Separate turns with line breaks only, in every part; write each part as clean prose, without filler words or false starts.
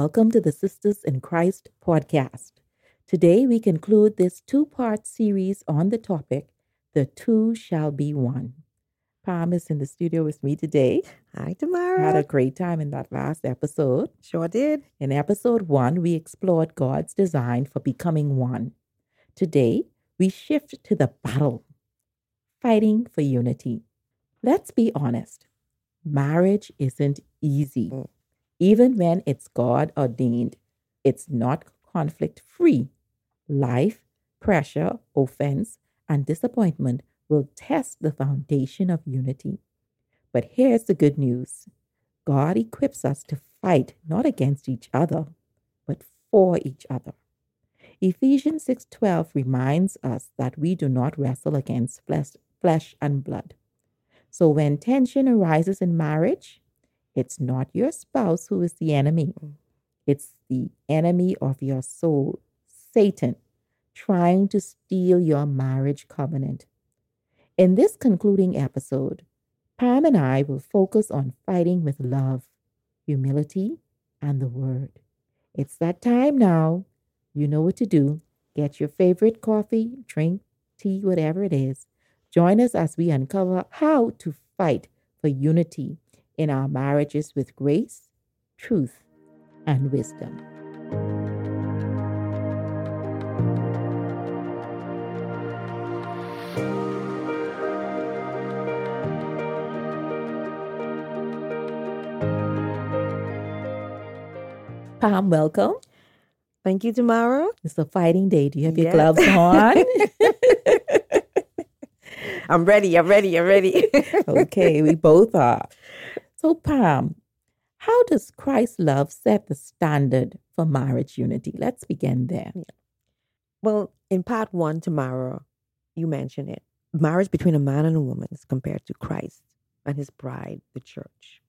welcome to the Sisters in Christ podcast. Today we conclude this two-part series on the topic, The Two Shall Be One. Pam is in the studio with me today.
Hi, Tamara.
Had a great time in that last episode.
Sure did.
In episode 1, we explored God's design for becoming one. Today, we shift to the battle, fighting for unity. Let's be honest, marriage isn't easy. Even when it's God ordained, it's not conflict free. Life, pressure, offense, and disappointment will test the foundation of unity. But here's the good news. God equips us to fight not against each other, but for each other. Ephesians 6:12 reminds us that we do not wrestle against flesh and blood. So when tension arises in marriage, it's not your spouse who is the enemy. It's the enemy of your soul, Satan, trying to steal your marriage covenant. In this concluding episode, Pam and I will focus on fighting with love, humility, and the word. It's that time now. You know what to do. Get your favorite coffee, drink, tea, whatever it is. Join us as we uncover how to fight for unity in our marriages with grace, truth, and wisdom. Pam, welcome.
Thank you, Tamara.
It's a fighting day. Do you have your
Yes.
gloves on?
I'm ready.
Okay, we both are. So, Pam, how does Christ's love set the standard for marriage unity? Let's begin there.
Well, in part 1, Tamara, you mentioned it. Marriage between a man and a woman is compared to Christ and his bride, the church.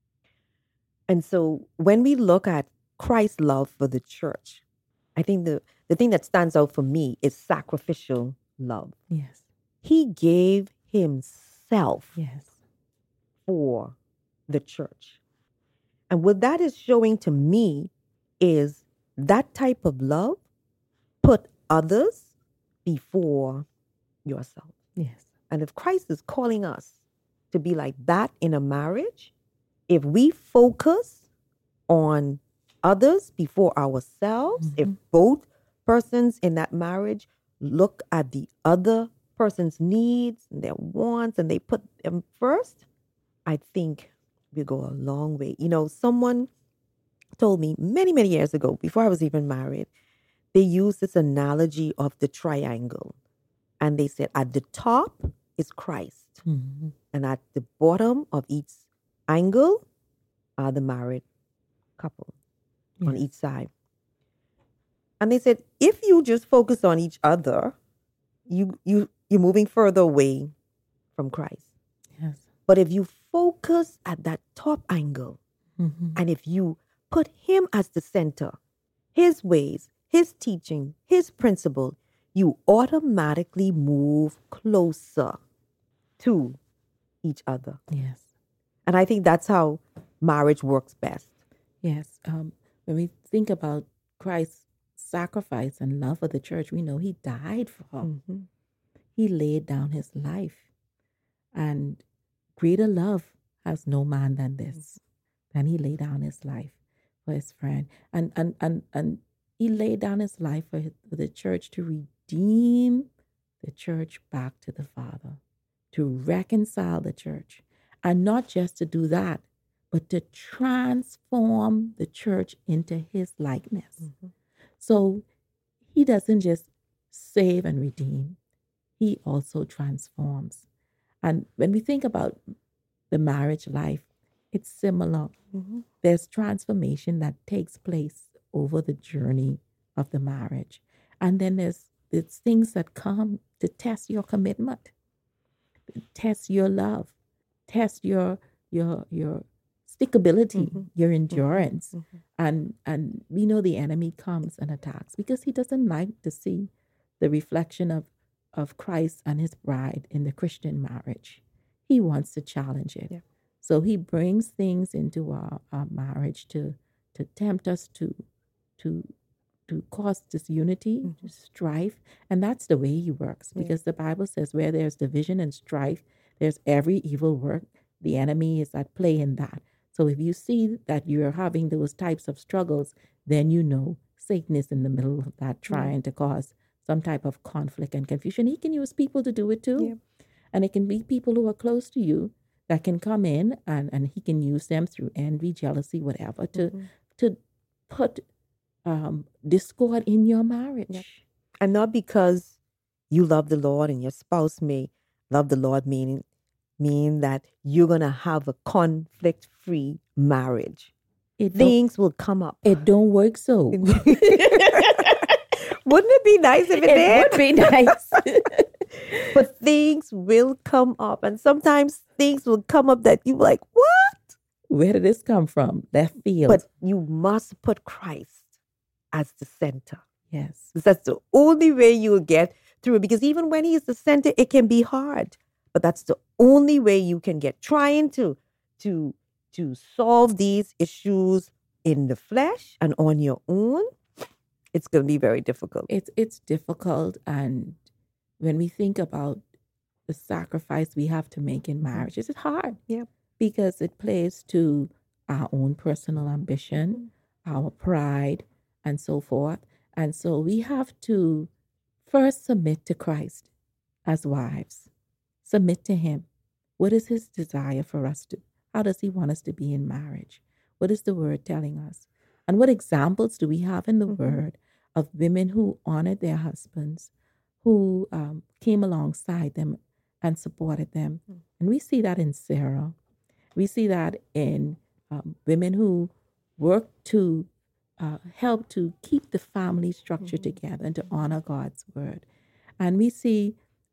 And so when we look at Christ's love for the church, I think the thing that stands out for me is sacrificial love.
Yes.
He gave himself
Yes.
for the church. And what that is showing to me is that type of love put others before yourself.
Yes.
And if Christ is calling us to be like that in a marriage, if we focus on others before ourselves, if both persons in that marriage look at the other person's needs and their wants and they put them first, I think we go a long way. You know, someone told me many, many years ago, before I was even married, they used this analogy of the triangle. And they said at the top is Christ.
Mhm.
And at the bottom of each angle are the married couple on
Yes.
each side. And they said, if you just focus on each other, you're moving further away from Christ.
Yes.
But if you focus at that top angle,
Mhm.
and if you put him as the center, his ways, his teaching, his principle, you automatically move closer to each other.
Yes.
And I think that's how marriage works best.
Yes. When we think about Christ's sacrifice and love for the church, we know he died for her.
Mm-hmm.
He laid down his life. And greater love has no man than this. Then he laid down his life for his friend. And he laid down his life for the church to redeem the church back to the Father, to reconcile the church. And not just to do that, but to transform the church into his likeness.
Mm-hmm.
So he doesn't just save and redeem, he also transforms. And when we think about the marriage life, it's similar.
Mm-hmm.
There's transformation that takes place over the journey of the marriage. And then there's things that come to test your commitment, test your love, test your stickability,
Mm-hmm.
your endurance.
Mm-hmm.
And we know the enemy comes and attacks because he doesn't like to see the reflection of Christ and his bride in the Christian marriage. He wants to challenge it.
Yeah.
So he brings things into our marriage to tempt us to cause disunity,
Mhm.
strife. And that's the way he works,
Yeah.
because the Bible says where there's division and strife, there's every evil work. The enemy is at play in that. So if you see that you're having those types of struggles, then you know Satan is in the middle of that, trying to cause some type of conflict and confusion. He can use people to do it too.
Yeah.
And it can be people who are close to you that can come in, and he can use them through envy, jealousy, whatever, to put discord in your marriage.
Yep. And not because you love the Lord and your spouse may love the Lord, mean that you're gonna have a conflict-free marriage. Things will come up.
It don't work so.
Wouldn't it be nice if it did?
It would be nice.
But things will come up, and sometimes things will come up that you're like, what?
Where did this come from? Left field.
But you must put Christ as the center.
Yes.
Because that's the only way you'll get through it. Because even when he's the center, it can be hard. But that's the only way you can get. Trying to solve these issues in the flesh and on your own, it's going to be very difficult.
It's difficult, and when we think about the sacrifice we have to make in marriage, it's hard.
Yeah.
Because it plays to our own personal ambition, our pride, and so forth. And so we have to first submit to Christ as wives. Submit to him. What is his desire for us to? How does he want us to be in marriage? What is the word telling us? And what examples do we have in the word of women who honored their husbands, who came alongside them and supported them? And we see that in Sarah. We see that in women who worked to help to keep the family structure together and to honor God's word. And we see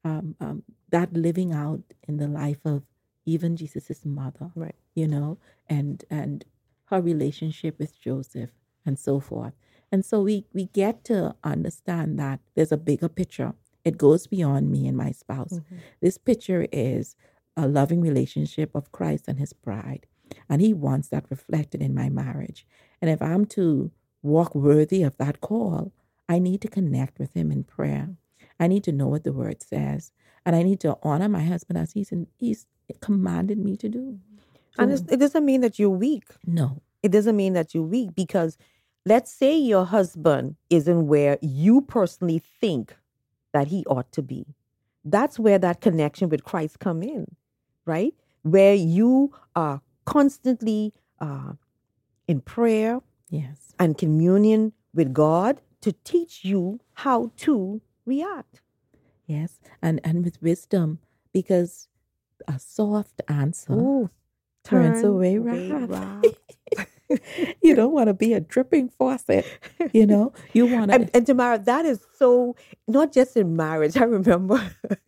that living out in the life of even Jesus's mother,
Right.
you know, and her relationship with Joseph and so forth. And so we get to understand that there's a bigger picture. It goes beyond me and my spouse. This picture is a loving relationship of Christ and his bride. And he wants that reflected in my marriage. And if I'm to walk worthy of that call, I need to connect with him in prayer. I need to know what the word says. And I need to honor my husband as he's commanded me to do.
And it doesn't mean that you're weak.
No.
It doesn't mean that you're weak, because let's say your husband isn't where you personally think that he ought to be. That's where that connection with Christ come in, right? Where you are constantly in prayer,
Yes,
and communion with God to teach you how to react.
yes, and with wisdom, because a soft answer
Ooh,
turns away wrath. You don't want to be a dripping faucet, you know. You want to.
And Tamara, that is so, not just in marriage. I remember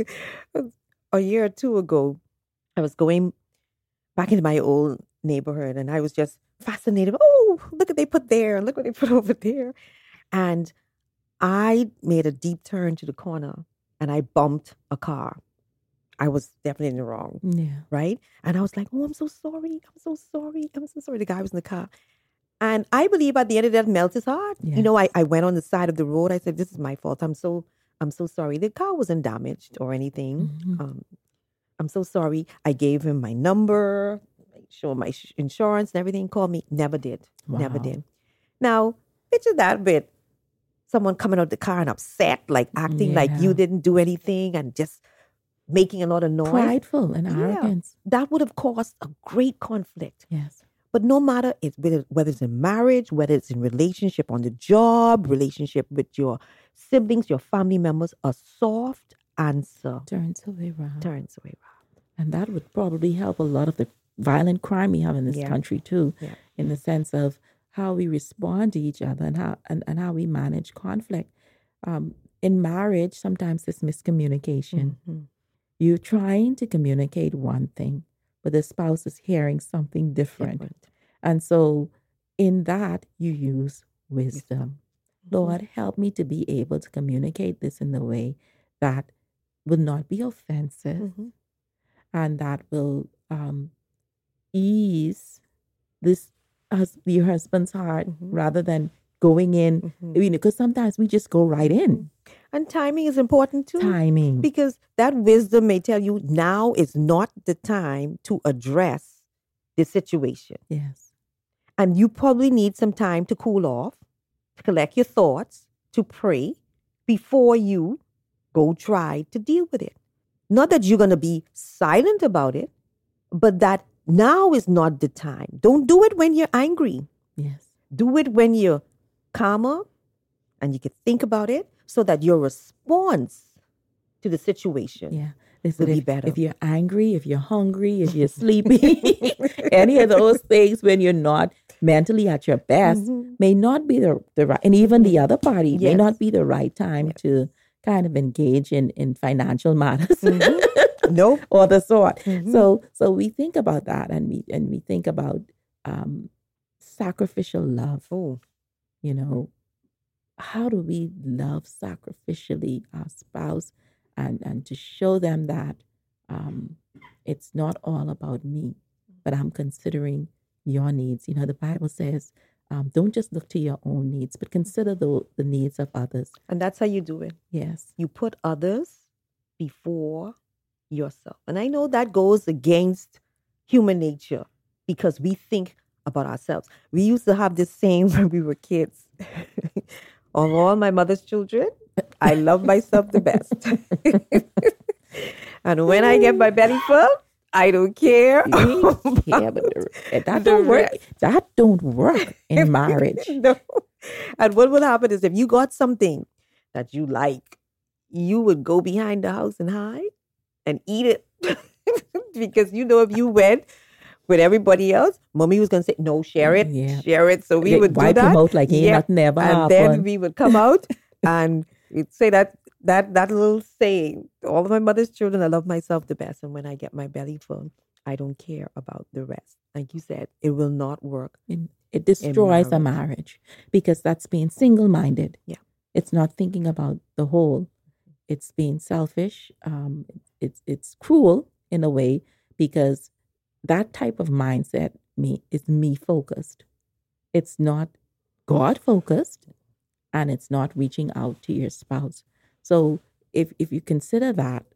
a year or two ago, I was going back into my old neighborhood, and I was just fascinated. Oh, look what they put there. Look what they put over there. And I made a deep turn to the corner, and I bumped a car. I was definitely in the wrong.
Yeah.
Right? And I was like, oh, I'm so sorry. I'm so sorry. I'm so sorry. The guy was in the car. And I believe at the end of that, melted his heart.
Yes.
You know, I went on the side of the road. I said, this is my fault. I'm so sorry. The car wasn't damaged or anything. I'm so sorry. I gave him my number, showed my insurance and everything. Called me. Never did.
Wow.
Never did. Now, picture that bit. Someone coming out the car and upset, like acting like you didn't do anything and just making a lot of noise.
Prideful and arrogance.
That would have caused a great conflict.
Yes.
But no matter whether it's in marriage, whether it's in relationship on the job, relationship with your siblings, your family members, a soft answer
Turns away wrath. And that would probably help a lot of the violent crime we have in this country too, in the sense of how we respond to each other and how we manage conflict. In marriage, sometimes there's miscommunication. You're trying to communicate one thing, but the spouse is hearing something different. And so in that, you use wisdom. Lord, help me to be able to communicate this in a way that will not be offensive and that will ease this your husband's heart
Mhm.
rather than going in,
Mhm.
because sometimes we just go right in.
And timing is important too.
Timing.
Because that wisdom may tell you now is not the time to address the situation.
Yes.
And you probably need some time to cool off, to collect your thoughts, to pray before you go try to deal with it. Not that you're going to be silent about it, but that now is not the time. Don't do it when you're angry.
Yes.
Do it when you're calmer and you can think about it so that your response to the situation
Yeah.
will
Listen,
be better.
if you're angry, if you're hungry, if you're sleepy, any of those things when you're not mentally at your best may not be the right, and even the other party may
Yes.
not be the right time to kind of engage in financial matters.
Nope.
Or the sort. So we think about that, and we think about sacrificial love.
Oh,
You know, how do we love sacrificially our spouse, and to show them that it's not all about me, but I'm considering your needs. The Bible says, don't just look to your own needs, but consider the needs of others.
and that's how you do it.
Yes.
You put others before yourself. And I know that goes against human nature because we think about ourselves. We used to have this saying when we were kids. Of all my mother's children, I love myself the best. And when I get my belly full, I don't care.
Yeah, but that don't work. That don't work in marriage.
No. And what would happen is if you got something that you like, you would go behind the house and hide and eat it. Because if you went with everybody else, mommy was going to say, no, share it, share it. So we would do
wipe
that.
your mouth like ain't nothing ever
And
happened.
then we would come out and we'd say that little saying, all of my mother's children, I love myself the best. And when I get my belly full, I don't care about the rest. Like you said, it will not work.
It destroys a marriage because that's being single-minded.
Yeah.
It's not thinking about the whole. It's being selfish. It's cruel in a way because that type of mindset is me focused. It's not God focused, and it's not reaching out to your spouse. So if you consider that,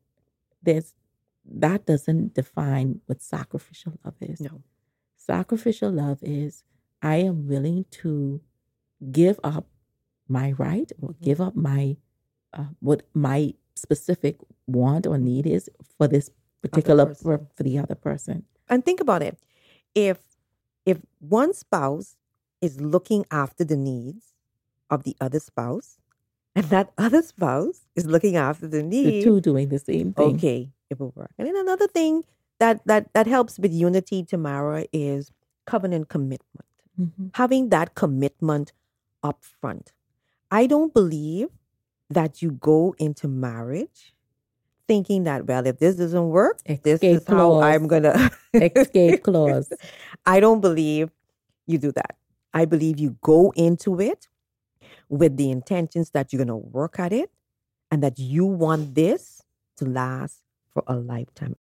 that doesn't define what sacrificial love is.
No.
Sacrificial love is I am willing to give up my right or give up my what my specific want or need is for this particular for the other person.
And think about it. If one spouse is looking after the needs of the other spouse, and that other spouse is looking after the needs,
the two doing the same thing.
Okay, it will work. And then another thing that helps with unity, Tamara, is covenant commitment.
Mm-hmm.
Having that commitment up front. I don't believe that you go into marriage thinking that, well, if this doesn't work, this is how I'm going to...
Escape clause.
I don't believe you do that. I believe you go into it with the intentions that you're going to work at it and that you want this to last for a lifetime.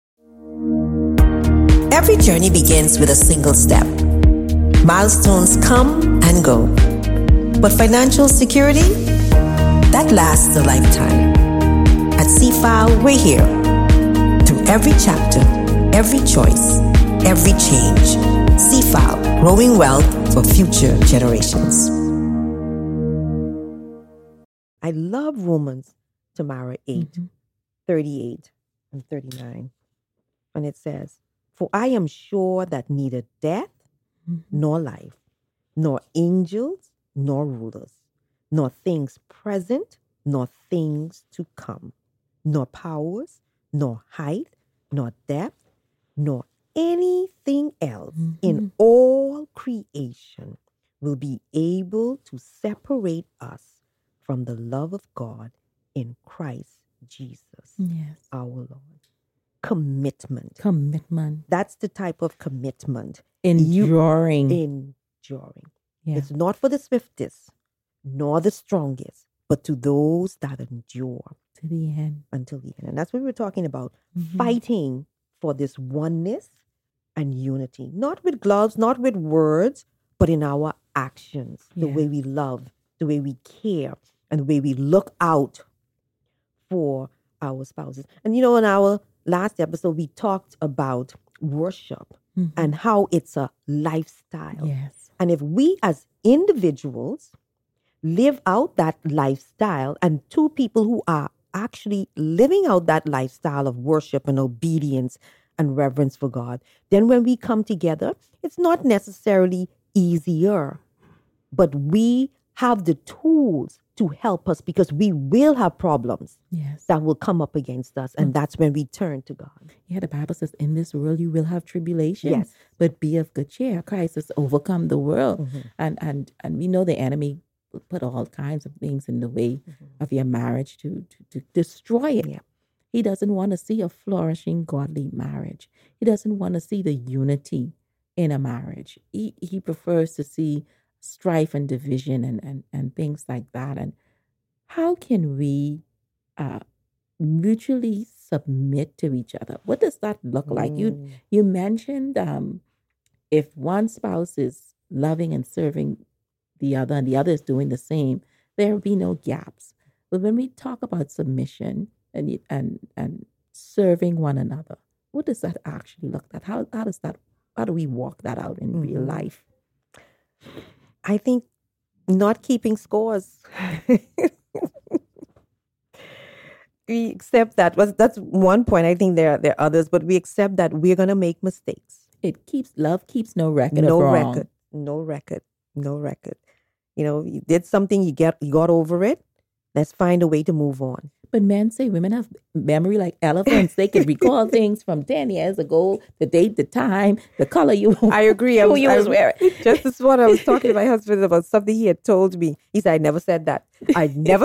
Every journey begins with a single step. Milestones come and go. But financial security, that lasts a lifetime. At CFAO, we're here. Through every chapter, every choice, every change. CFAO, growing wealth for future generations.
I love Romans, Tamara, 8, 38 and 39. And it says, for I am sure that neither death nor life, nor angels, nor rulers, nor things present, nor things to come, nor powers, nor height, nor depth, nor anything else in all creation will be able to separate us from the love of God in Christ Jesus, our Lord. Commitment. That's the type of commitment.
Enduring. Yeah.
It's not for the swiftest, nor the strongest, but to those that endure.
To the end.
Until the end. And that's what we're talking about. Fighting for this oneness and unity. Not with gloves, not with words, but in our actions, the way we love, the way we care, and the way we look out for our spouses. And in our last episode, we talked about worship and how it's a lifestyle.
Yes.
And if we as individuals live out that lifestyle, and two people who are actually living out that lifestyle of worship and obedience and reverence for God, then when we come together, it's not necessarily easier, but we have the tools to help us, because we will have problems that will come up against us. And that's when we turn to God.
Yeah, the Bible says, in this world you will have tribulation,
Yes.
but be of good cheer. Christ has overcome the world. And we know the enemy will put all kinds of things in the way of your marriage to destroy it.
Yeah.
He doesn't want to see a flourishing, godly marriage. He doesn't want to see the unity in a marriage. He prefers to see strife and division and things like that. And how can we mutually submit to each other? What does that look like? You mentioned if one spouse is loving and serving the other and the other is doing the same, there will be no gaps. But when we talk about submission and serving one another, what does that actually look like? How do we walk that out in real life?
I think not keeping scores. We accept that. That's one point. I think there are others, but we accept that we're going to make mistakes.
Love keeps no record of wrong.
No record. You did something, you got over it. Let's find a way to move on.
But men say women have memory like elephants. They can recall things from 10 years ago, the date, the time, the color you
I agree.
who you was wearing.
Just this one, I was talking to my husband about something he had told me. He said, I never said that. I never.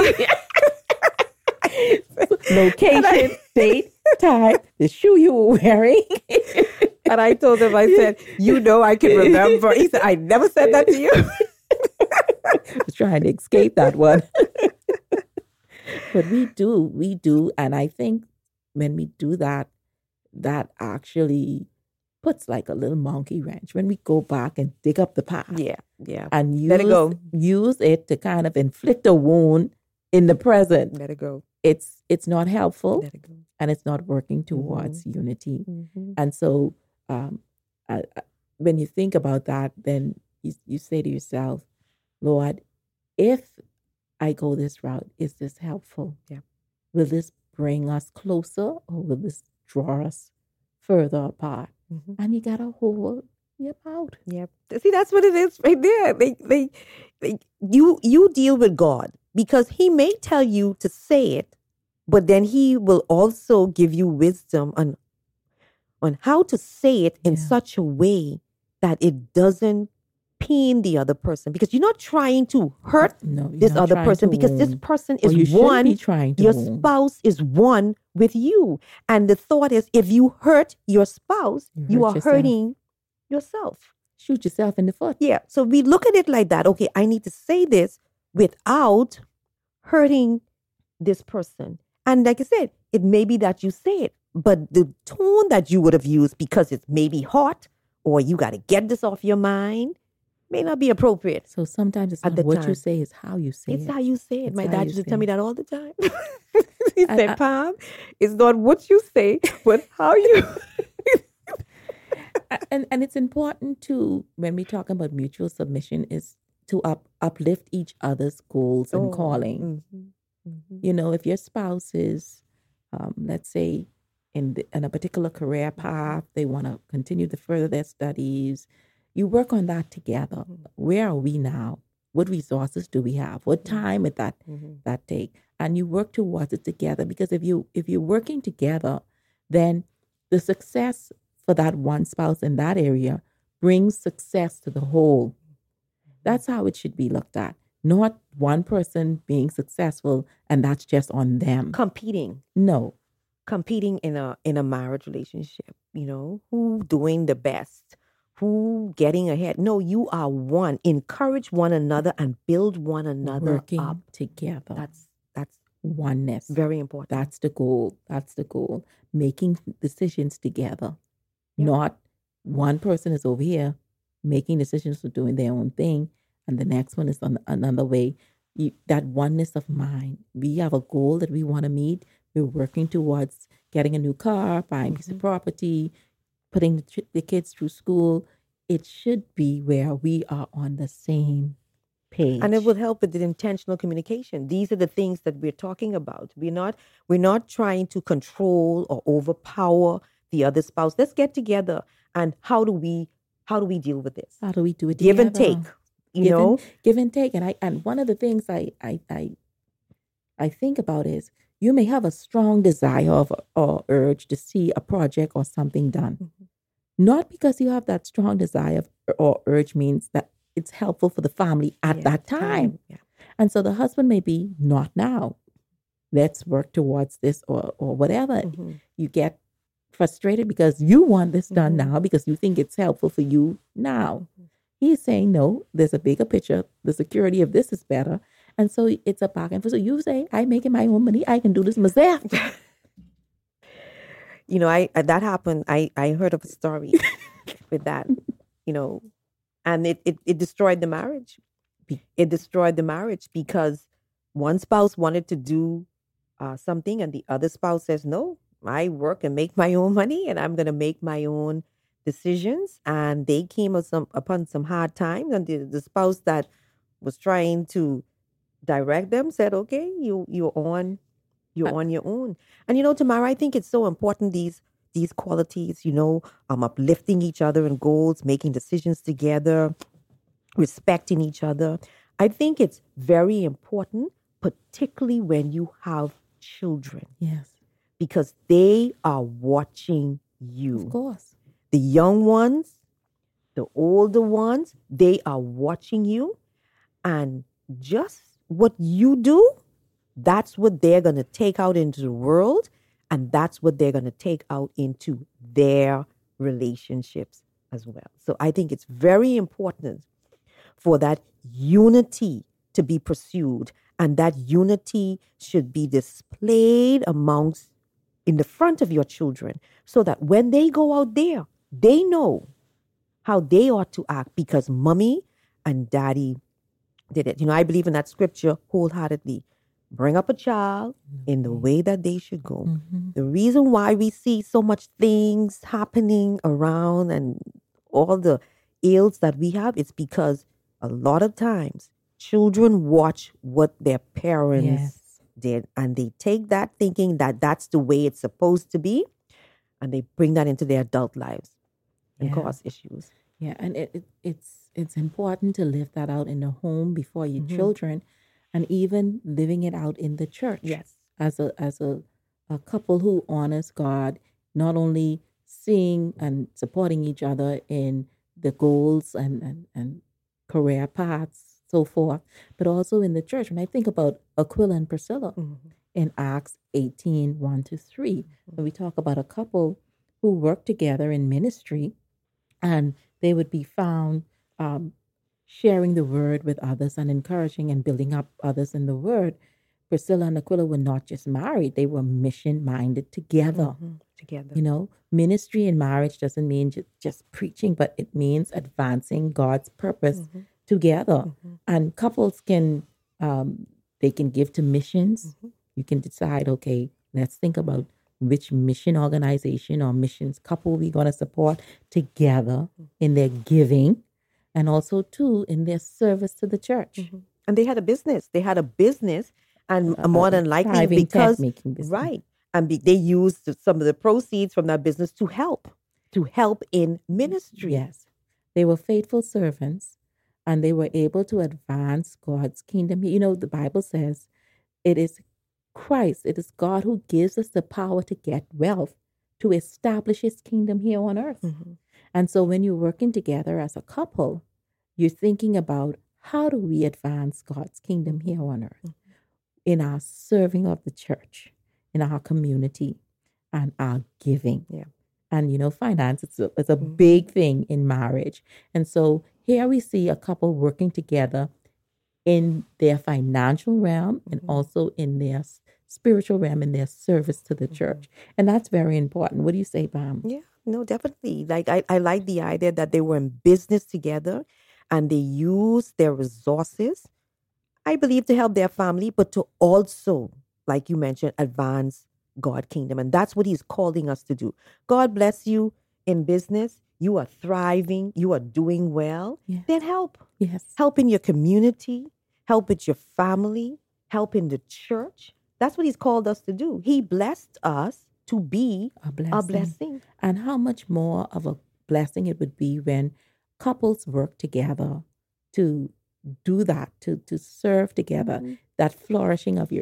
Location, date, time, the shoe you were wearing.
And I told him, I said, I can remember. He said, I never said that to you.
I was trying to escape that one. But we do. And I think when we do that, that actually puts like a little monkey wrench. When we go back and dig up the past.
Yeah.
And
Let it go.
Use it to kind of inflict a wound in the present.
Let it go.
It's not helpful.
Let it go.
And it's not working towards unity. And so when you think about that, then you say to yourself, Lord, if I go this route, is this helpful?
Yeah.
Will this bring us closer, or will this draw us further apart? And you got to hold your mouth.
Yep. See, that's what it is right there. You deal with God, because he may tell you to say it, but then he will also give you wisdom on how to say it in such a way that it doesn't pain the other person, because you're not trying to hurt this other person, because this person is one. Your spouse is one with you. And the thought is, if you hurt your spouse, you are hurting yourself.
Shoot yourself in the foot.
Yeah. So we look at it like that. Okay, I need to say this without hurting this person. And like I said, it may be that you say it, but the tone that you would have used, because it's maybe hot, or you got to get this off your mind, may not be appropriate.
So sometimes it's not what you say, it's how you say it.
It's how you say it. My dad used to tell me that all the time. He said, Pam, it's not what you say, but how you...
And it's important to, when we talk about mutual submission, is to uplift each other's goals and calling. If your spouse is, let's say, in a particular career path, they want to continue to further their studies, you work on that together. Where are we now? What resources do we have? What time would that take? And you work towards it together, because if you're working together, then the success for that one spouse in that area brings success to the whole. That's how it should be looked at. Not one person being successful and that's just on them.
Competing.
No.
Competing in a marriage relationship, who doing the best, who getting ahead. No, you are one. Encourage one another and build one another
Working
up
together.
That's
oneness.
Very important.
That's the goal. Making decisions together. Yep. Not one person is over here making decisions for doing their own thing, and the next one is on another way. That oneness of mind. We have a goal that we want to meet. We're working towards getting a new car, buying a piece of property, putting the kids through school. It should be where we are on the same page.
And it will help with the intentional communication. These are the things that we're talking about. We're not trying to control or overpower the other spouse. Let's get together and how do we deal with this?
How do we do it
Give and
together?
take. Give
and take. And one of the things I think about is you may have a strong desire or urge to see a project or something done.
Mm-hmm.
Not because you have that strong desire or urge means that it's helpful for the family at that time.
Yeah.
And so the husband may be, not now. Let's work towards this or whatever.
Mm-hmm.
You get frustrated because you want this done
Mm-hmm.
now because you think it's helpful for you now. Mm-hmm. He's saying, no, there's a bigger picture. The security of this is better. And so it's a back and forth. So you say, I'm making my own money. I can do this myself.
That happened. I heard of a story with that, and it destroyed the marriage. It destroyed the marriage because one spouse wanted to do something and the other spouse says, no, I work and make my own money and I'm going to make my own decisions. And they came upon some hard times, and the spouse that was trying to direct them said, okay, you're on your own. And Tamara, I think it's so important, these qualities, uplifting each other in goals, making decisions together, respecting each other. I think it's very important, particularly when you have children.
Yes.
Because they are watching you.
Of course.
The young ones, the older ones, they are watching you. And just what you do, that's what they're going to take out into the world. And that's what they're going to take out into their relationships as well. So I think it's very important for that unity to be pursued. And that unity should be displayed in the front of your children so that when they go out there, they know how they ought to act because mommy and daddy did it. I believe in that scripture wholeheartedly. Bring up a child in the way that they should go. Mm-hmm. The reason why we see so much things happening around and all the ills that we have, it's because a lot of times children watch what their parents did and they take that thinking that that's the way it's supposed to be and they bring that into their adult lives and cause issues.
Yeah, and it's important to live that out in the home before your children. And even living it out in the church.
Yes.
As a couple who honors God, not only seeing and supporting each other in the goals and career paths, so forth, but also in the church. When I think about Aquila and Priscilla in Acts 18, 1-3, when we talk about a couple who work together in ministry and they would be found sharing the word with others and encouraging and building up others in the word. Priscilla and Aquila were not just married, they were mission-minded together.
Together.
Ministry in marriage doesn't mean just preaching, but it means advancing God's purpose together. And couples can give to missions. You can decide, okay, let's think about which mission organization or missions couple we're going to support together in their giving. And also, too, in their service to the church.
And they had a business. And more than likely because, right. And they used some of the proceeds from that business to help in ministry.
Yes. They were faithful servants and they were able to advance God's kingdom. The Bible says it is Christ, it is God who gives us the power to get wealth, to establish his kingdom here on earth. And so when you're working together as a couple, you're thinking about how do we advance God's kingdom here on earth in our serving of the church, in our community, and our giving.
Yeah.
And, finance, it's a big thing in marriage. And so here we see a couple working together in their financial realm and also in their spiritual realm in their service to the church. And that's very important. What do you say, Pam?
Yeah, no, definitely. Like I like the idea that they were in business together and they used their resources, I believe, to help their family, but to also, like you mentioned, advance God's kingdom. And that's what he's calling us to do. God bless you in business. You are thriving. You are doing well.
Yes.
Then help.
Yes.
Help in your community. Help with your family. Help in the church. That's what he's called us to do. He blessed us to be a blessing.
And how much more of a blessing it would be when couples work together to do that, to serve together, that flourishing of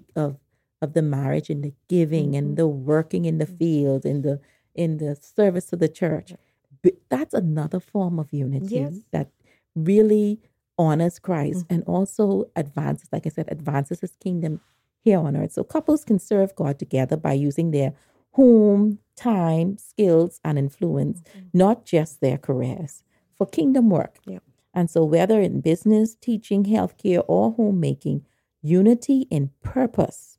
the marriage and the giving and the working in the field and in the service to the church. That's another form of unity that really honors Christ and also advances, like I said, advances his kingdom here on earth. So couples can serve God together by using their home, time, skills, and influence, not just their careers, for kingdom work.
Yep.
And so whether in business, teaching, healthcare, or homemaking, unity in purpose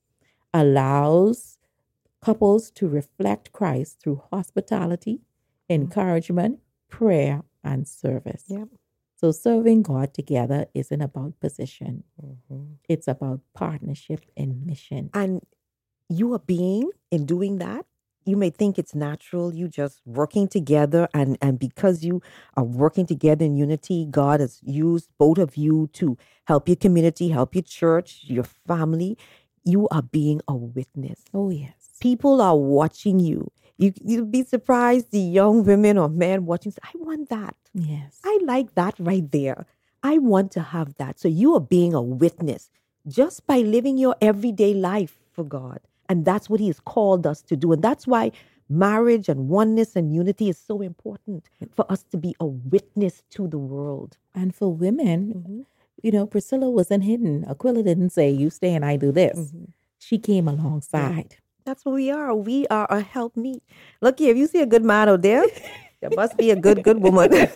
allows couples to reflect Christ through hospitality, encouragement, prayer, and service.
Yep.
So serving God together isn't about position. It's about partnership and mission.
And you are being, in doing that, you may think it's natural, you just working together, and because you are working together in unity, God has used both of you to help your community, help your church, your family. You are being a witness.
Oh, yes.
People are watching you. You'd be surprised, the young women or men watching, say, I want that.
Yes.
I like that right there. I want to have that. So you are being a witness just by living your everyday life for God. And that's what he has called us to do. And that's why marriage and oneness and unity is so important, for us to be a witness to the world.
And for women, you know, Priscilla wasn't hidden. Aquila didn't say, you stay and I do this. She came alongside.
That's what we are. We are a helpmeet. Look here, if you see a good man out there, there must be a good woman.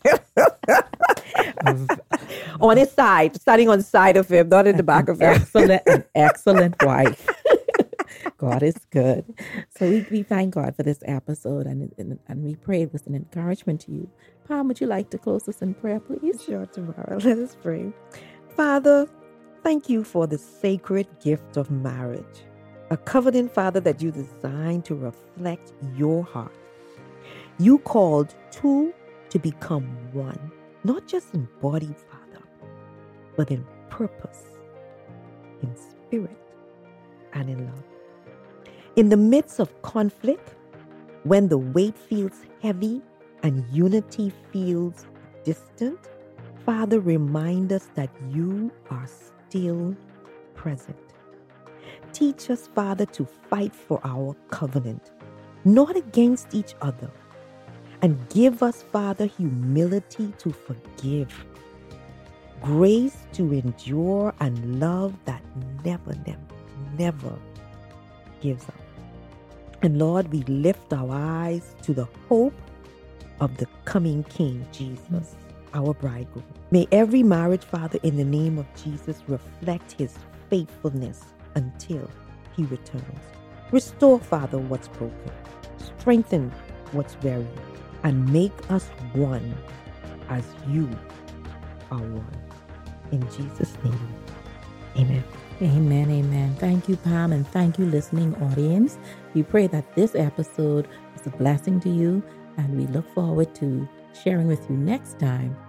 On his side, standing on the side of him, not in the back of him.
An excellent wife. God is good. So we thank God for this episode, and we pray it was an encouragement to you. Pam, would you like to close us in prayer, please?
Sure, Tamara. Let us pray. Father, thank you for the sacred gift of marriage, a covenant, Father, that you designed to reflect your heart. You called two to become one, not just in body, Father, but in purpose, in spirit, and in love. In the midst of conflict, when the weight feels heavy and unity feels distant, Father, remind us that you are still present. Teach us, Father, to fight for our covenant, not against each other. And give us, Father, humility to forgive, grace to endure, and love that never gives up. And Lord, we lift our eyes to the hope of the coming King, Jesus, our bridegroom. May every marriage, Father, in the name of Jesus, reflect his faithfulness until he returns. Restore, Father, what's broken. Strengthen what's weary. And make us one as you are one. In Jesus' name, amen.
Amen, amen. Thank you, Pam, and thank you, listening audience. We pray that this episode was a blessing to you, and we look forward to sharing with you next time